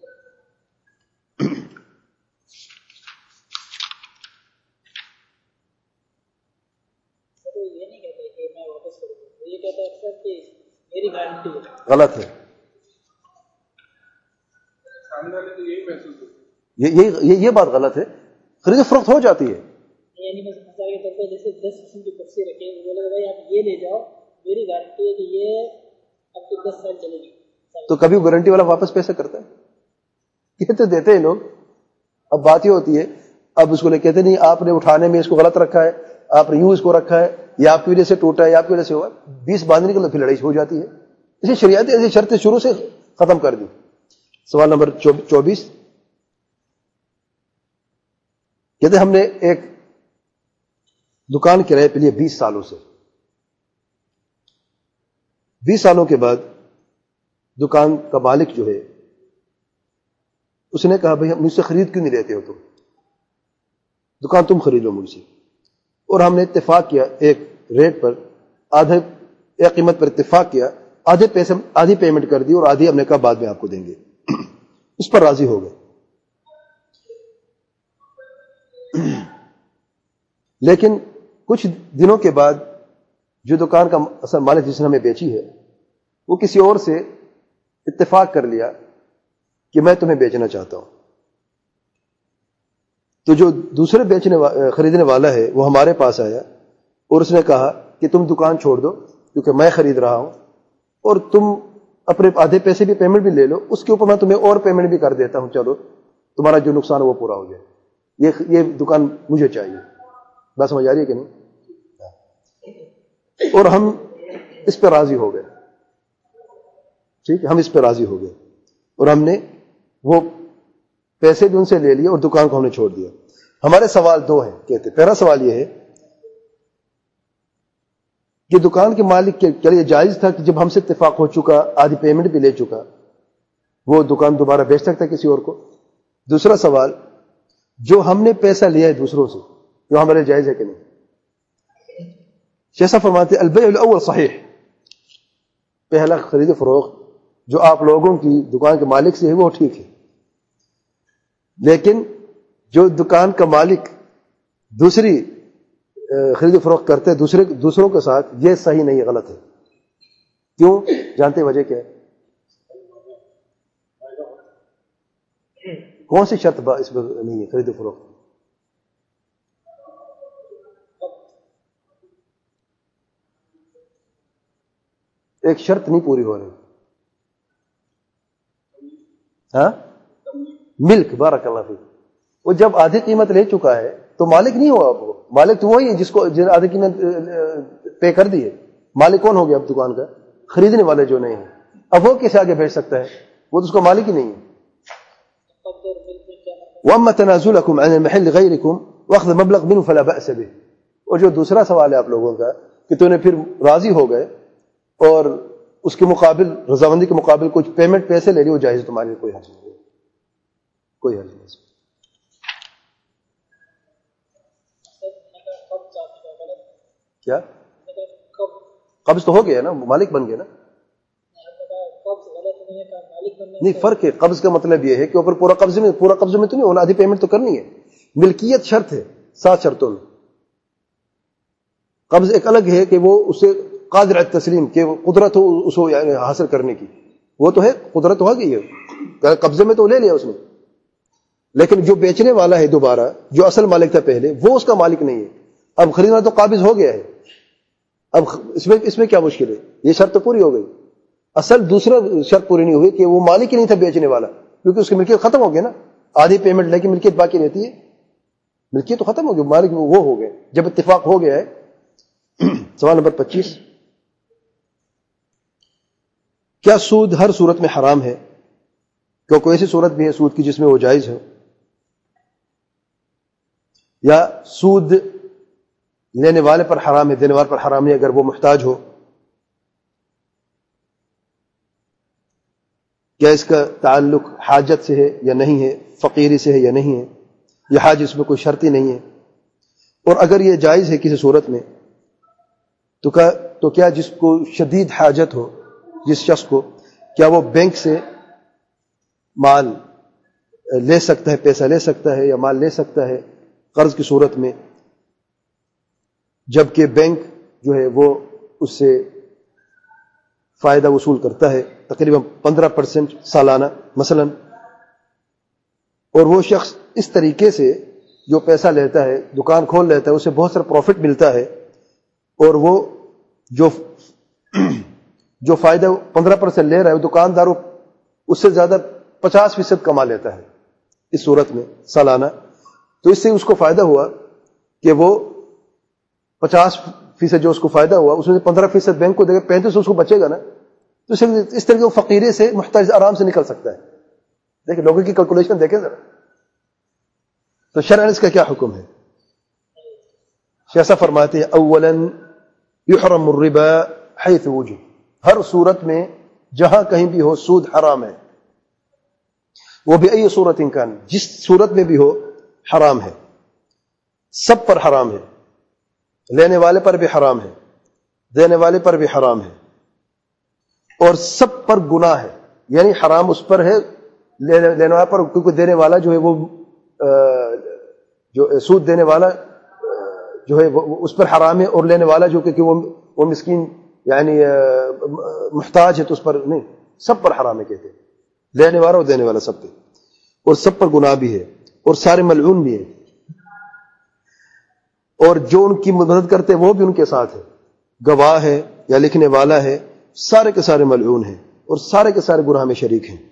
غلط ہے، یہ بات غلط ہے. خرید فروخت ہو جاتی ہے، یعنی مثال کے طور پہ جیسے 10 قسم کی کرسی رکھے، وہ بولے بھائی آپ یہ لے جاؤ، میری گارنٹی ہے کہ یہ اب تو 10 سال چلے گی. تو کبھی گارنٹی والا واپس پیسہ کرتا ہے؟ یہ تو دیتے ہیں لوگ. اب بات یہ ہوتی ہے، اب اس کو لے کہتے نہیں آپ نے اٹھانے میں اس کو غلط رکھا ہے، آپ نے یوں اس کو رکھا ہے، یا آپ کی وجہ سے ٹوٹا ہے، یا آپ کی وجہ سے ہوا. 20 باندھنے کے لیے پھر لڑائی ہو جاتی ہے. اسی شریعت ایسی شرطیں شروع سے ختم کر دی. سوال نمبر 24 کہتے ہم نے ایک دکان کرائے پہ لیے 20 سالوں سے. 20 سالوں کے بعد دکان کا مالک جو ہے اس نے کہا بھئی مجھ سے خرید کیوں نہیں لیتے ہو، تم دکان تم خریدو مجھ سے. اور ہم نے اتفاق کیا ایک ریٹ پر، ایک قیمت پر اتفاق کیا، آدھی پیمنٹ کر دی اور آدھی ہم نے کہا بعد میں آپ کو دیں گے. اس پر راضی ہو گئے. لیکن کچھ دنوں کے بعد جو دکان کا اصل مالک جس نے ہمیں بیچی ہے وہ کسی اور سے اتفاق کر لیا کہ میں تمہیں بیچنا چاہتا ہوں. تو جو دوسرے خریدنے والا ہے وہ ہمارے پاس آیا اور اس نے کہا کہ تم دکان چھوڑ دو کیونکہ میں خرید رہا ہوں، اور تم اپنے آدھے پیسے بھی پیمنٹ بھی لے لو، اس کے اوپر میں تمہیں اور پیمنٹ بھی کر دیتا ہوں، چلو تمہارا جو نقصان ہے وہ پورا ہو جائے، یہ دکان مجھے چاہیے. بات سمجھ آ رہی ہے کہ نہیں؟ اور ہم اس پہ راضی ہو گئے. ٹھیک ہے، ہم اس پہ راضی ہو گئے اور ہم نے وہ پیسے بھی ان سے لے لیے اور دکان کو ہم نے چھوڑ دیا. ہمارے سوال 2 ہیں. کہتے پہلا سوال یہ ہے کہ دکان کے مالک کے لیے جائز تھا کہ جب ہم سے اتفاق ہو چکا، آدھی پیمنٹ بھی لے چکا، وہ دکان دوبارہ بیچ سکتا ہے کسی اور کو؟ دوسرا سوال، جو ہم نے پیسہ لیا ہے دوسروں سے، جو ہمارے جائز ہے کہ نہیں؟ جیسا فرماتے البیع الاول صحیح، پہلا خرید و فروخت جو آپ لوگوں کی دکان کے مالک سے ہے وہ ٹھیک ہے، لیکن جو دکان کا مالک دوسری خرید و فروخت کرتے ہیں دوسروں کے ساتھ، یہ صحیح نہیں ہے، غلط ہے. کیوں؟ جانتے وجہ کیا ہے؟ کون سی شرط اس میں نہیں ہے خرید و فروخت؟ ایک شرط نہیں پوری ہو رہی. ہاں، ملک. بارک اللہ فیک. وہ جب آدھی قیمت لے چکا ہے تو مالک نہیں ہوا. وہ مالک تو وہی ہے جس کو آدھی قیمت پے کر دی ہے. مالک کون ہو گیا اب دکان کا؟ خریدنے والے جو نہیں ہیں. اب وہ کیسے آگے بھیج سکتا ہے؟ وہ تو اس کا مالک ہی نہیں ہے. وَأَمَّا تَنَازُلَكُمْ عَنِ الْمَحِلِّ غَيْرِكُمْ وَأَخْذُ مَبْلَغٍ مِنْهُ فَلَا بَأْسَ بِهِ. اور جو دوسرا سوال ہے آپ لوگوں کا کہ تو نے پھر راضی ہو گئے اور اس کے مقابل رضامندی کے مقابل کچھ پیمنٹ پیسے لے لی، وہ جائز ہے تمہارے لیے، کوئی حرج نہیں ہے، کوئی حرج نہیں. کیا قبض تو ہو گیا نا، مالک بن گیا نا. نہیں، فرق ہے. قبض کا مطلب یہ ہے کہ اوپر پورا قبض میں تو نہیں ہونا، آدھی پیمنٹ تو کرنی ہے. ملکیت شرط ہے 7 شرطوں میں. قبض ایک الگ ہے کہ وہ اسے قادر التسلیم، کہ قدرت ہو اس کو حاصل کرنے کی، وہ تو ہے، قدرت ہو گئی ہے، قبضے میں تو لے لیا اس نے. لیکن جو بیچنے والا ہے دوبارہ، جو اصل مالک تھا پہلے، وہ اس کا مالک نہیں ہے. اب خریدنا تو قابض ہو گیا ہے. اب اس میں کیا مشکل ہے؟ یہ شرط تو پوری ہو گئی. اصل دوسرا شرط پوری نہیں ہوئی کہ وہ مالک ہی نہیں تھا بیچنے والا، کیونکہ اس کی ملکیت ختم ہو گئی نا. آدھی پیمنٹ لے کے ملکیت باقی رہتی ہے، ملکیت تو ختم ہو گئی، مالک وہ ہو گئے جب اتفاق ہو گیا ہے. سوال نمبر 25، کیا سود ہر صورت میں حرام ہے؟ کیا کوئی ایسی صورت بھی ہے سود کی جس میں وہ جائز ہے؟ یا سود لینے والے پر حرام ہے، دینے والے پر حرام نہیں اگر وہ محتاج ہو؟ کیا اس کا تعلق حاجت سے ہے یا نہیں ہے، فقیری سے ہے یا نہیں ہے؟ یہ حاجت اس میں کوئی شرط ہی نہیں ہے. اور اگر یہ جائز ہے کسی صورت میں تو کیا جس کو شدید حاجت ہو، جس شخص کو، کیا وہ بینک سے مال لے سکتا ہے، پیسہ لے سکتا ہے یا مال لے سکتا ہے قرض کی صورت میں، جبکہ بینک جو ہے وہ اس سے فائدہ وصول کرتا ہے تقریباً 15% سالانہ مثلا، اور وہ شخص اس طریقے سے جو پیسہ لیتا ہے، دکان کھول لیتا ہے، اسے بہت سارا پروفٹ ملتا ہے، اور وہ جو فائدہ 15% لے رہا ہے، دکاندار اس سے زیادہ 50% کما لیتا ہے اس صورت میں سالانہ. تو اس سے اس کو فائدہ ہوا کہ وہ 50% جو اس کو فائدہ ہوا، اس میں 15% بینک کو دے گا، 35% اس کو بچے گا نا. تو اس طرح وہ فقیرے سے محتاج آرام سے نکل سکتا ہے. دیکھیں لوگوں کی کیلکولیشن دیکھیں ذرا. تو شرعاً اس کا کیا حکم ہے؟ ایسا فرماتے ہیں اولا یحرم الربا حیث وجد، ہر صورت میں جہاں کہیں بھی ہو سود حرام ہے. وہ بھی ای صورت کان، جس صورت میں بھی ہو حرام ہے، سب پر حرام ہے. لینے والے پر بھی حرام ہے، دینے والے پر بھی حرام ہے، اور سب پر گناہ ہے. یعنی حرام اس پر ہے لینے والے پر، کیونکہ دینے والا جو ہے وہ جو سود دینے والا جو ہے وہ اس پر حرام ہے، اور لینے والا جو کہ وہ مسکین یعنی محتاج ہے تو اس پر نہیں، سب پر حرام ہے کہتے ہیں، لینے والا اور دینے والا سب پہ، اور سب پر گناہ بھی ہے اور سارے ملعون بھی ہے. اور جو ان کی مدد کرتے وہ بھی ان کے ساتھ ہے، گواہ ہے یا لکھنے والا ہے، سارے کے سارے ملعون ہیں اور سارے کے سارے گناہ میں شریک ہیں.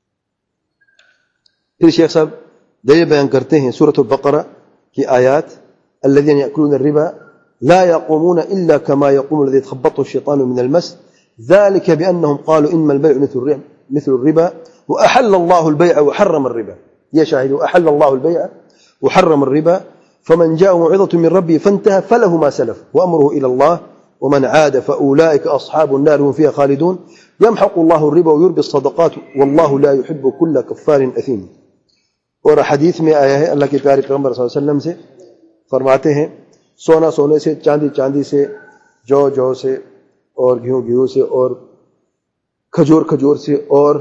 پھر شیخ صاحب دلیل بیان کرتے ہیں سورۃ البقرہ کی آیات، الذين يأكلون الربا لا يقومون إلا كما يقوم الذي يتخبطه الشيطان من المس ذلك بأنهم قالوا إنما البيع مثل الربا وأحل الله البيع وحرم الربا. يا شاهد أحل الله البيع وحرم الربا فمن جاء موعظة من ربه فانتهى فله ما سلف وأمره إلى الله ومن عاد فأولئك أصحاب النار هم فيها خالدون يمحق الله الربا ويربي الصدقات والله لا يحب كل كفار أثيم. اور حدیث میں آیا ہے اللہ کے پیارے پیغمبر صلی اللہ علیہ وسلم سے فرماتے ہیں سونا سونے سے، چاندی چاندی سے، جو سے اور گیہوں سے اور کھجور سے اور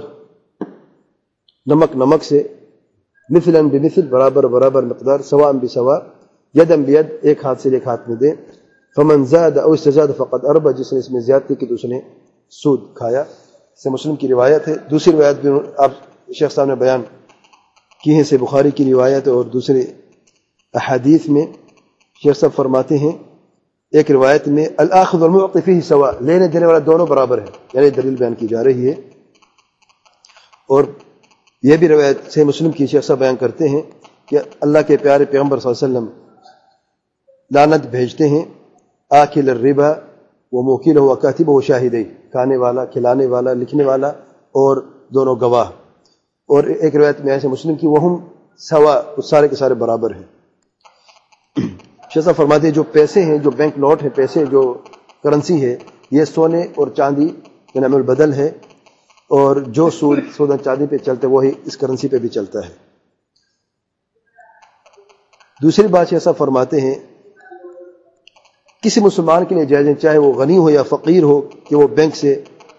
نمک سے، مثلا بمثل برابر مقدار، سواء بسوا، یدا بید ایک ہاتھ سے ایک ہاتھ میں دیں. فمن زاد او استزاد فقد اربا، جس نے اس میں زیادتی کی تو اس نے سود کھایا. سے مسلم کی روایت ہے. دوسری روایت بھی آپ شیخ صاحب نے بیان کی ہے، سے بخاری کی روایت اور دوسرے احادیث میں شیخ صاحب فرماتے ہیں ایک روایت میں الاخذ والمعطی فیہ سوا، لینے دینے والا دونوں برابر ہے، یعنی دلیل بیان کی جا رہی ہے. اور یہ بھی روایت سے مسلم کی شیخ صاحب بیان کرتے ہیں کہ اللہ کے پیارے پیغمبر صلی اللہ علیہ وسلم لعنت بھیجتے ہیں آکل الربا وموکلہ وکاتبہ وشاہدی، کھانے والا، کھلانے والا، لکھنے والا اور دونوں گواہ. اور ایک روایت میں ایسے مسلم کی وہم سوا، سارے کے سارے برابر ہیں. شیخ صاحب فرماتے ہیں جو پیسے ہیں، جو بینک نوٹ ہے، پیسے جو کرنسی ہے، یہ سونے اور چاندی کا نام البدل ہے، اور جو سود سونا چاندی پہ چلتا ہے وہی اس کرنسی پہ بھی چلتا ہے. دوسری بات شیخ صاحب فرماتے ہیں کسی مسلمان کے لیے جائز ہے، چاہے وہ غنی ہو یا فقیر ہو، کہ وہ بینک سے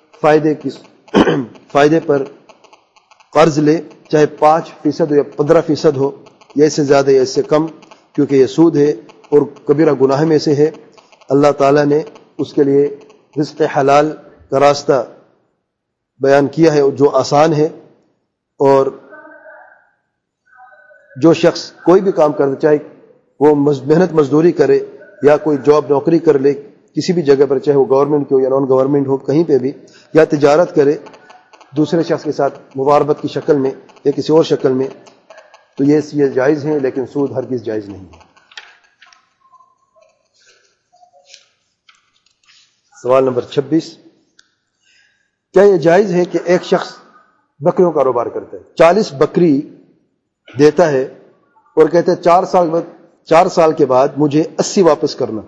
فائدے پر قرض لے، چاہے 5% ہو یا 15% ہو، یا اس سے زیادہ یا اس سے کم، کیونکہ یہ سود ہے اور کبیرہ گناہ میں سے ہے. اللہ تعالیٰ نے اس کے لیے رزق حلال کا راستہ بیان کیا ہے جو آسان ہے. اور جو شخص کوئی بھی کام کرتا، چاہے وہ محنت مزدوری کرے یا کوئی جاب نوکری کر لے کسی بھی جگہ پر، چاہے وہ گورنمنٹ کی ہو یا نان گورنمنٹ ہو، کہیں پہ بھی، یا تجارت کرے دوسرے شخص کے ساتھ مضاربت کی شکل میں یا کسی اور شکل میں، تو یہ جائز ہیں، لیکن سود ہرگز جائز نہیں ہے. سوال نمبر 26، کیا یہ جائز ہے کہ ایک شخص بکریوں کا کاروبار کرتا ہے، 40 بکری دیتا ہے اور کہتا ہے 4 سال کے بعد مجھے 80 واپس کرنا،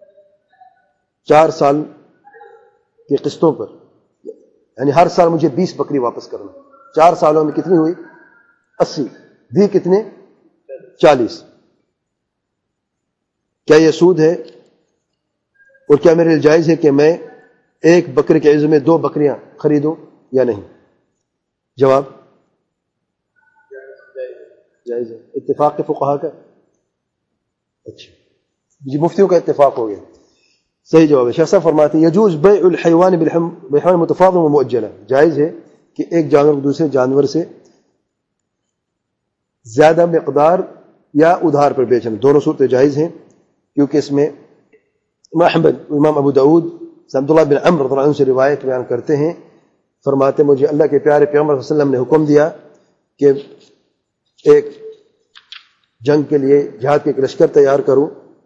4 سال کی قسطوں پر، یعنی ہر سال مجھے 20 بکری واپس کرنا. 4 سالوں میں کتنی ہوئی؟ 80 بھی کتنے؟ 40. کیا یہ سود ہے؟ اور کیا میرے لیے جائز ہے کہ میں ایک بکری کے عوض میں 2 بکریاں خریدوں یا نہیں؟ جواب جائز ہے، اتفاق کے فقہا کا. اچھا جی، مفتیوں کا اتفاق ہو گیا. صحیح جواب ہے. شیخ صاحب فرماتے ہیں یجوز بیع الحیوان بالحیوان متفاضل ومؤجلا، جائز ہے کہ ایک جانور کو دوسرے جانور سے زیادہ مقدار یا ادھار پر بیچنا، دونوں صورتیں جائز ہیں، کیونکہ اس میں امام ابو داؤد عبداللہ بن عمرو رضی اللہ عنہ سے روایت بیان کرتے ہیں، فرماتے مجھے اللہ کے پیارے پیغمبر صلی اللہ علیہ وسلم نے حکم دیا کہ ایک جنگ کے لیے جہاد کے ایک لشکر تیار کروں،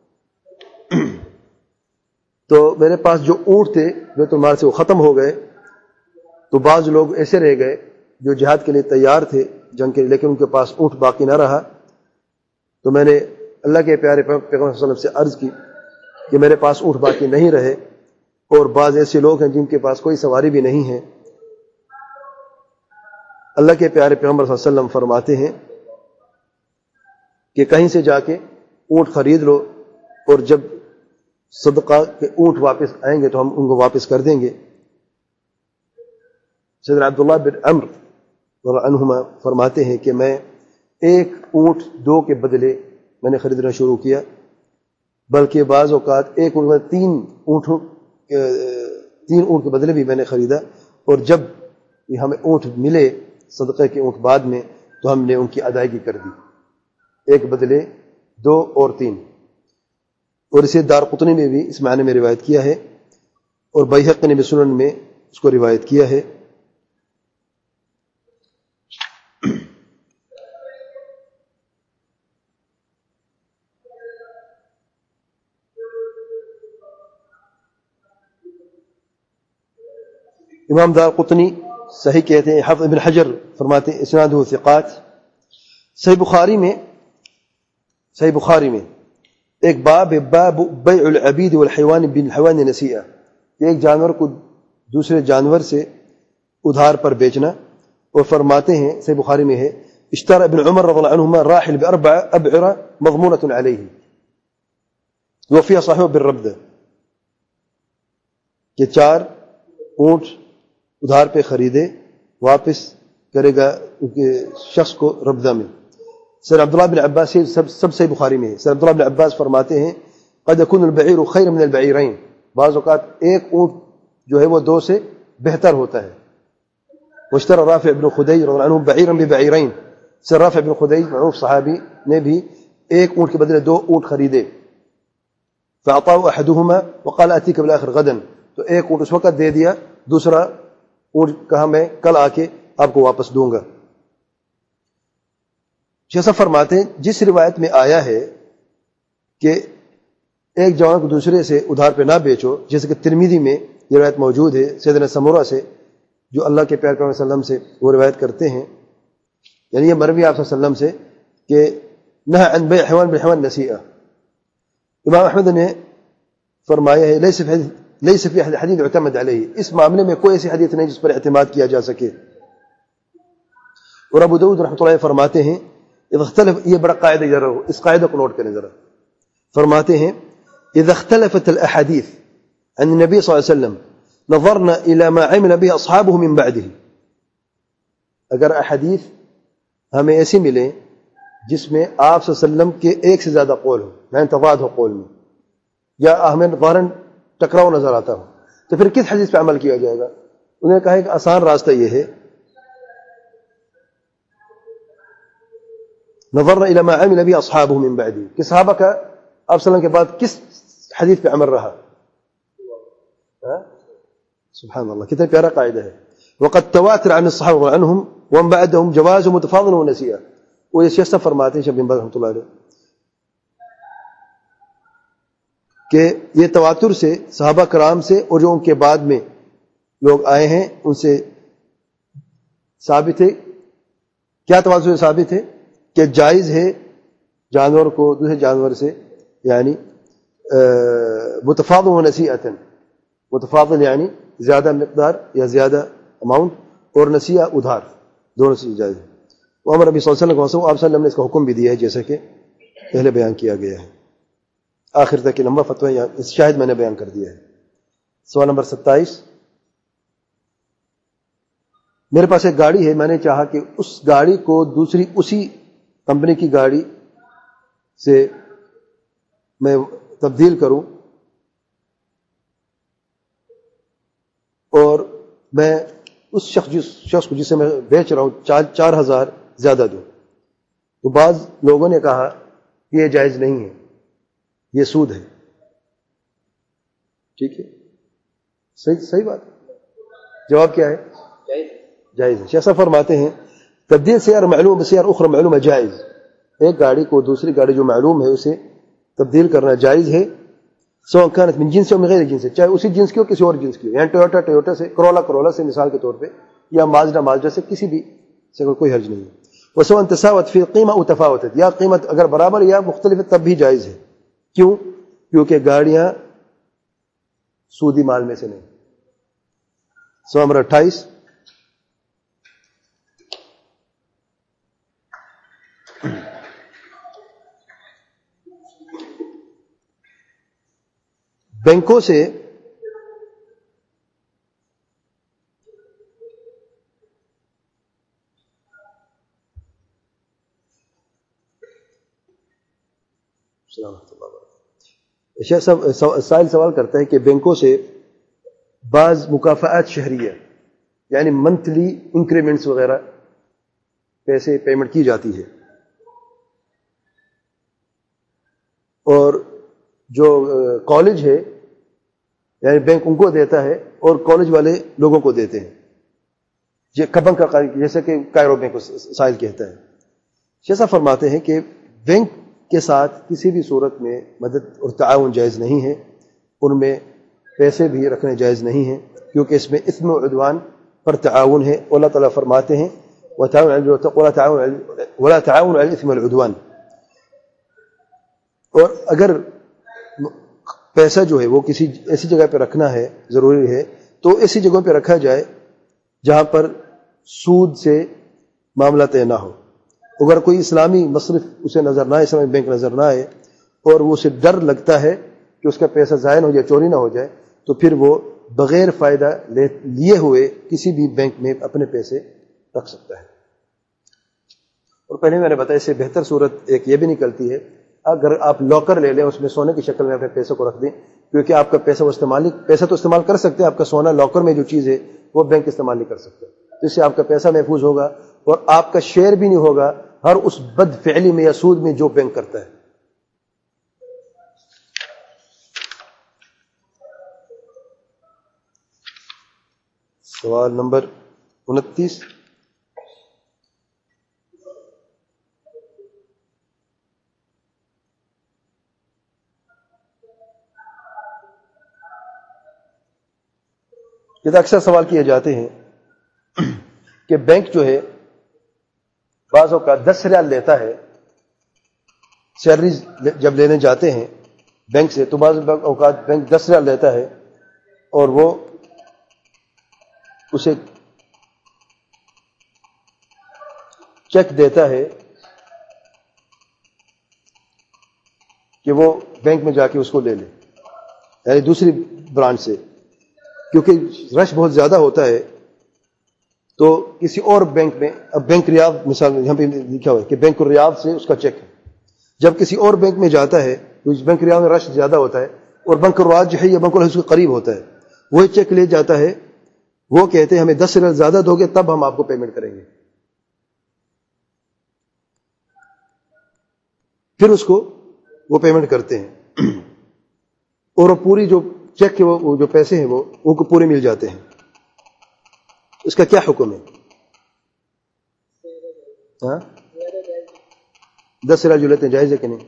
تو میرے پاس جو اونٹ تھے بیت المال سے وہ ختم ہو گئے، تو بعض لوگ ایسے رہ گئے جو جہاد کے لیے تیار تھے جنگ کے لیے، لیکن ان کے پاس اونٹ باقی نہ رہا. تو میں نے اللہ کے پیارے پیغمبر صلی اللہ علیہ وسلم سے عرض کی کہ میرے پاس اونٹ باقی نہیں رہے، اور بعض ایسے لوگ ہیں جن کے پاس کوئی سواری بھی نہیں ہے. اللہ کے پیارے پیغمبر صلی اللہ علیہ وسلم فرماتے ہیں کہ کہیں سے جا کے اونٹ خرید لو، اور جب صدقہ کے اونٹ واپس آئیں گے تو ہم ان کو واپس کر دیں گے. سیدنا عبداللہ بن عمرو رضی اللہ عنہما فرماتے ہیں کہ میں ایک اونٹ 2 کے بدلے میں نے خریدنا شروع کیا، بلکہ بعض اوقات ایک اونٹ میں 3 اونٹ کے بدلے بھی میں نے خریدا، اور جب ہمیں اونٹ ملے صدقے کے اونٹ بعد میں تو ہم نے ان کی ادائیگی کر دی، ایک بدلے 2 اور 3. اور اسے دارقطنی میں بھی اس معنی میں روایت کیا ہے، اور بیہقی نے بھی سنن میں اس کو روایت کیا ہے. امام دارقطنی صحیح کہتے ہیں، حافظ ابن حجر فرماتے ہیں اسنادہ ثقات. صحیح بخاری میں ایک باب بیع العبید والحیوان بالحیوان نسیئہ، ایک جانور کو دوسرے جانور سے ادھار پر بیچنا. اور فرماتے ہیں صحیح بخاری میں ہے اشترى ابن عمر رضی اللہ عنہما راحل باربع ابعرة، مضمونة علیہ وفیہ صاحب بالربد. کہ 4 اونٹ ادھار پہ خریدے، واپس کرے گا شخص کو ربضہ میں۔ سر عبداللہ بن عباس سے سب سے بخاری میں ہے، سر عبداللہ بن عباس فرماتے ہیں قد يكون البعير خير من البعيرين، بعض اوقات ایک اونٹ جو ہے وہ 2 سے بہتر ہوتا ہے۔ واشترى رافع بن خدیج رضی اللہ عنہ بعیرا ببعیرین، سر رافع بن خدیج معروف صحابی نے بھی ایک اونٹ کے بدلے 2 اونٹ خریدے۔ فاعطاه احدهما وقال اتيك بالاخر غدا، تو ایک اونٹ اس وقت دے دیا، دوسرا اونٹ کہا میں کل آ کے آپ کو واپس دوں گا۔ جیسا فرماتے ہیں جس روایت میں آیا ہے کہ ایک جوان کو دوسرے سے ادھار پہ نہ بیچو، جیسے کہ ترمذی میں یہ روایت موجود ہے سیدنا سمورہ سے، جو اللہ کے پیارے پیغمبر صلی اللہ علیہ وسلم سے وہ روایت کرتے ہیں، یعنی یہ مروی آپ صلی اللہ علیہ وسلم سے کہ نہى عن بيع حيوان بالحيوان نسیئہ۔ امام احمد نے فرمایا ہے لیس فی حدیث یعتمد علیہ، اس معاملے میں کوئی ایسی حدیث نہیں جس پر اعتماد کیا جا سکے۔ اور ابو داؤد رحمۃ اللہ فرماتے ہیں اذا اختلف، یہ بڑا قاعدہ ذرا ہو، اس قاعدے کو نوٹ کریں ذرا، فرماتے ہیں اذا اختلفت الاحاديث عن النبي صلی اللہ علیہ وسلم نظرنا الى ما عمل به اصحابه من بعده، اگر احادیث ہمیں ایسی ملیں جس میں آپ صلی اللہ علیہ وسلم کے ایک سے زیادہ قول ہو، یعنی تضاد ہو قول میں، یا ہمیں ظاہراً ٹکراؤ نظر آتا ہو، تو پھر کس حدیث پہ عمل کیا جائے گا؟ انہوں نے کہا کہ آسان راستہ یہ ہے نظرنا الى ما عمل به اصحابه من بعده، کہ صحابہ کا آپ صلی اللہ علیہ وسلم کے بعد کس حدیث پہ عمل رہا۔ سبحان اللہ، کتنا پیارا قاعدہ ہے۔ وقد تواتر عن الصحابہ عنهم ومن بعدهم جواز متفاضل ونسیہ، وہ یہ شیخ فرماتے ہیں شیخ بن باز رحمۃ اللہ علیہ کہ یہ تواتر سے صحابہ کرام سے اور جو ان کے بعد میں لوگ آئے ہیں ان سے ثابت ہے۔ کیا تواتر سے ثابت ہے؟ کہ جائز ہے جانور کو دوسرے جانور سے، یعنی متفاضل و نسیئۃ، متفاضل یعنی زیادہ مقدار یا زیادہ اماؤنٹ، اور نسیہ ادھار، دونوں سے جائز ہے۔ عمر نبی صلی اللہ علیہ وسلم آپ صلی اللہ علیہ وسلم نے اس کا حکم بھی دیا ہے جیسا کہ پہلے بیان کیا گیا ہے۔ آخر تک یہ لمبا فتویٰ یہاں اس شاہد میں نے بیان کر دیا ہے۔ سوال نمبر 27، میرے پاس ایک گاڑی ہے، میں نے چاہا کہ اس گاڑی کو دوسری اسی کمپنی کی گاڑی سے میں تبدیل کروں اور میں اس شخص کو جسے میں بیچ رہا ہوں 4,000 زیادہ دوں، تو بعض لوگوں نے کہا کہ یہ جائز نہیں ہے، یہ سود ہے۔ ٹھیک ہے، صحیح بات، جواب کیا ہے؟ جائز ہے۔ شیخ صاحب فرماتے ہیں تبدیل سیار معلوم بسیار اخرى معلوم جائز، ایک گاڑی کو دوسری گاڑی جو معلوم ہے اسے تبدیل کرنا جائز ہے، سواء كانت من جنس او من غیر جنس، چاہے اسی جنس کی ہو کسی اور جنس کی ہو، یعنی ٹویوٹا سے، کرولا سے مثال کے طور پہ، یا مازدا سے، کسی بھی سے کوئی حرج نہیں ہے۔ وسواء تساوت فی قیمہ او تفاوتت، یا قیمت اگر برابر یا مختلف ہے تب بھی جائز ہے۔ کیوں؟ کیونکہ گاڑیاں سودی مال میں سے نہیں۔ سوال نمبر 28، بینکوں سے شیخ صاحب سائل سوال کرتا ہے کہ بینکوں سے بعض مکافآت شہریہ یعنی منتھلی انکریمنٹس وغیرہ پیسے پیمنٹ کی جاتی ہے، اور جو کالج ہے یعنی بینک ان کو دیتا ہے اور کالج والے لوگوں کو دیتے ہیں، یہ کبن کا جیسے کہ کائرو بینک کو سائل کہتا ہے۔ شیخ صاحب فرماتے ہیں کہ بینک کے ساتھ کسی بھی صورت میں مدد اور تعاون جائز نہیں ہے، ان میں پیسے بھی رکھنے جائز نہیں ہیں، کیونکہ اس میں اثم و عدوان پر تعاون ہے۔ اللہ تعالیٰ فرماتے ہیں وَلَا تَعَاوُنُوا عَلَى الْإِثْمِ وَالْعُدْوَانِ، اور اگر پیسہ جو ہے وہ کسی ایسی جگہ پہ رکھنا ہے ضروری ہے تو ایسی جگہوں پہ رکھا جائے جہاں پر سود سے معاملہ طے نہ ہو۔ اگر کوئی اسلامی مصرف اسے نظر نہ آئے، اسلامی بینک نظر نہ آئے، اور وہ اسے ڈر لگتا ہے کہ اس کا پیسہ ضائع ہو جائے، چوری نہ ہو جائے، تو پھر وہ بغیر فائدہ لیے ہوئے کسی بھی بینک میں اپنے پیسے رکھ سکتا ہے. اور پہلے میں نے بتایا اس سے بہتر صورت ایک یہ بھی نکلتی ہے اگر آپ لاکر لے لیں, اس میں سونے کی شکل میں اپنے پیسوں کو رکھ دیں, کیونکہ آپ کا پیسہ تو استعمال کر سکتے ہیں, آپ کا سونا لاکر میں جو چیز ہے وہ بینک استعمال نہیں کر سکتے. تو اس سے آپ کا پیسہ محفوظ ہوگا اور آپ کا شیئر بھی نہیں ہوگا ہر اس بد فعلی میں یا سود میں جو بینک کرتا ہے. سوال نمبر 29. یہ تو اکثر سوال کیے جاتے ہیں کہ بینک جو ہے بعض اوقات 10 ریال لیتا ہے, سیلری جب لینے جاتے ہیں بینک سے تو بعض اوقات بینک 10 ریال لیتا ہے اور وہ اسے چیک دیتا ہے کہ وہ بینک میں جا کے اس کو لے لے, یعنی دوسری برانچ سے, کیونکہ رش بہت زیادہ ہوتا ہے تو کسی اور بینک میں, اب بینک ریاض مثال یہاں پہ لکھا ہوا ہے کہ بینک ریاض سے اس کا چیک ہے, جب کسی اور بینک میں جاتا ہے تو اس بینک ریاض میں رش زیادہ ہوتا ہے اور بینک ریاض جو ہے یہ بینک ریاض کے قریب ہوتا ہے, وہی چیک لے جاتا ہے, وہ کہتے ہیں ہمیں 10 ریال زیادہ دو گے تب ہم آپ کو پیمنٹ کریں گے, پھر اس کو وہ پیمنٹ کرتے ہیں اور وہ پوری جو چیک کے وہ جو پیسے ہیں وہ کو پورے مل جاتے ہیں. اس کا کیا حکم ہے؟ 10 ریال جو لیتے ہیں جائز ہے کہ نہیں؟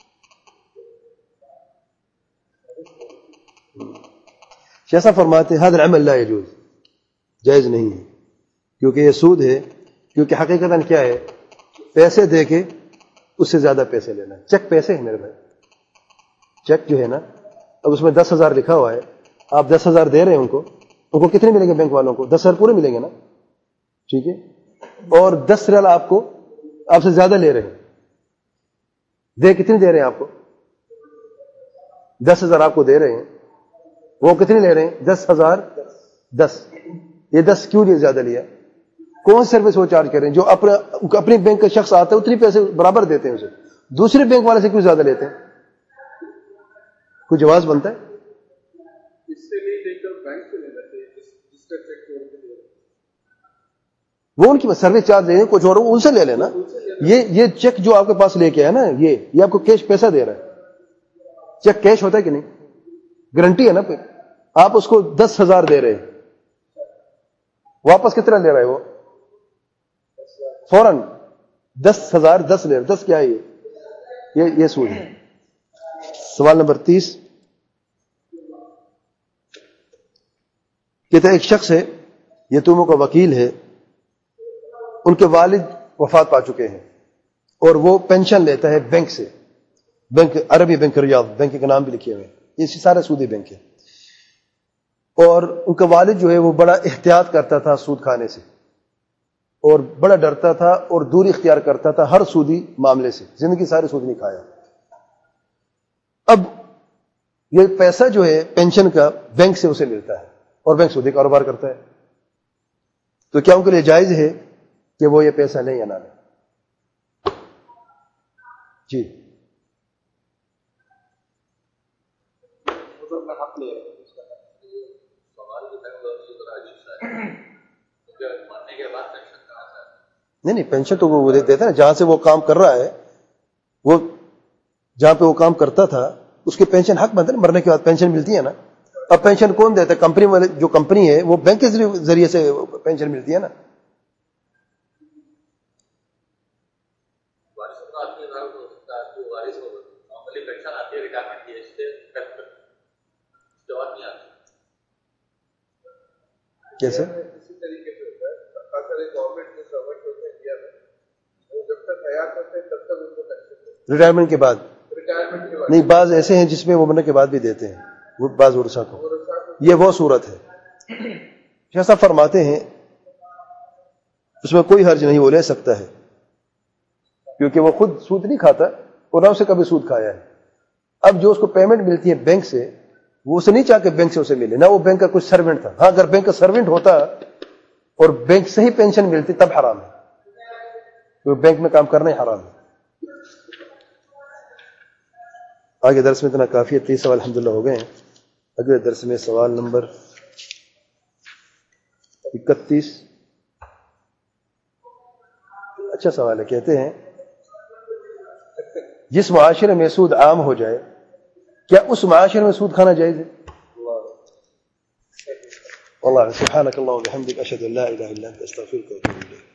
شیخ صاحب فرماتے ہیں هذا العمل لا يجوز, جائز نہیں ہے, کیونکہ یہ سود ہے, کیونکہ حقیقتاً کیا ہے پیسے دے کے اس سے زیادہ پیسے لینا. چیک پیسے ہیں میرے بھائی, چیک جو ہے نا, اب اس میں 10,000 لکھا ہوا ہے, آپ 10,000 دے رہے ہیں ان کو کتنے ملیں گے بینک والوں کو؟ 10,000 پورے ملیں گے نا, ٹھیک ہے, اور 10 ریال آپ سے زیادہ لے رہے ہیں, کتنے دے رہے ہیں آپ کو؟ 10,000 آپ کو دے رہے ہیں, وہ کتنے لے رہے ہیں؟ 10,000 10. یہ 10 کیوں لیے زیادہ لیا؟ کون سروس وہ چارج کر رہے ہیں؟ جو اپنی بینک کا شخص آتا ہے اتنی پیسے برابر دیتے ہیں اسے, دوسرے بینک والے سے کیوں زیادہ لیتے ہیں؟ کوئی جواز بنتا ہے؟ وہ ان کی سروس چارج دے کچھ اور ان سے لے لینا. یہ چیک جو آپ کے پاس لے کے ہے نا, یہ آپ کو کیش پیسہ دے رہا ہے. چیک کیش ہوتا ہے کہ نہیں؟ گارنٹی ہے نا. پہ آپ اس کو 10,000 دے رہے ہیں, واپس کتنا لے رہا ہے وہ؟ فوراً 10,000 10 لے رہا. 10 کیا ہے یہ سود ہے. سوال نمبر 30. کہتا ہے ایک شخص ہے, یتیموں کا وکیل ہے, ان کے والد وفات پا چکے ہیں اور وہ پینشن لیتا ہے بینک سے, بینک عربی بینک ریاض, بینک کے نام بھی لکھے ہوئے ہیں, یہ سارے سودی بینک ہے. اور ان کا والد جو ہے وہ بڑا احتیاط کرتا تھا سود کھانے سے, اور بڑا ڈرتا تھا اور دوری اختیار کرتا تھا ہر سودی معاملے سے, زندگی سارے سود نہیں کھایا. اب یہ پیسہ جو ہے پینشن کا بینک سے اسے ملتا ہے اور بینک سودی کاروبار کرتا ہے, تو کیا ان کے لیے جائز ہے کہ وہ یہ پیسہ لیں یا نہ لیں؟ جی نہیں, پینشن تو وہ دیتے ہیں نا, جہاں سے وہ کام کر رہا ہے, وہ جہاں پہ وہ کام کرتا تھا اس کے پینشن حق بنتا ہے نا, مرنے کے بعد پینشن ملتی ہے نا. اب پینشن کون دیتا ہے؟ کمپنی والے, جو کمپنی ہے وہ بینک کے ذریعے سے پینشن ملتی ہے نا. کیسے؟ اسی طریقے سے ہوتا ہے, گورنمنٹ کے سرونٹ ہوتے ہیں انڈیا میں, وہ جب تک حیات ہوتے ہیں تب تک ان کو پینشن, ریٹائرمنٹ کے بعد نہیں, بعض ایسے ہیں جس میں وہ مرنے کے بعد بھی دیتے ہیں, وہ بعض ورثاء کو, یہ وہ صورت ہے. شیخ صاحب فرماتے ہیں اس میں کوئی حرج نہیں, وہ لے سکتا ہے, کیونکہ وہ خود سود نہیں کھاتا اور نہ اسے کبھی سود کھایا ہے. اب جو اس کو پیمنٹ ملتی ہے بینک سے, وہ اسے نہیں چاہ کہ بینک سے اسے ملے، نہ وہ بینک کا کچھ سروینٹ تھا. ہاں اگر بینک کا سروینٹ ہوتا اور بینک سے ہی پینشن ملتی تب حرام ہے، تو بینک میں کام کرنا ہی حرام ہے. آگے درس میں اتنا کافی ہے. 30 سوال الحمدللہ ہو گئے ہیں. اگلے درس میں سوال نمبر 31. اچھا سوال ہے. کہتے ہیں جس معاشرے میں سود عام ہو جائے کیا اس معاشرے میں سود کھانا جائز ہے؟ والله سبحانك اللهم وبحمدك اشهد ان لا اله الا انت استغفرك واتوب اليك.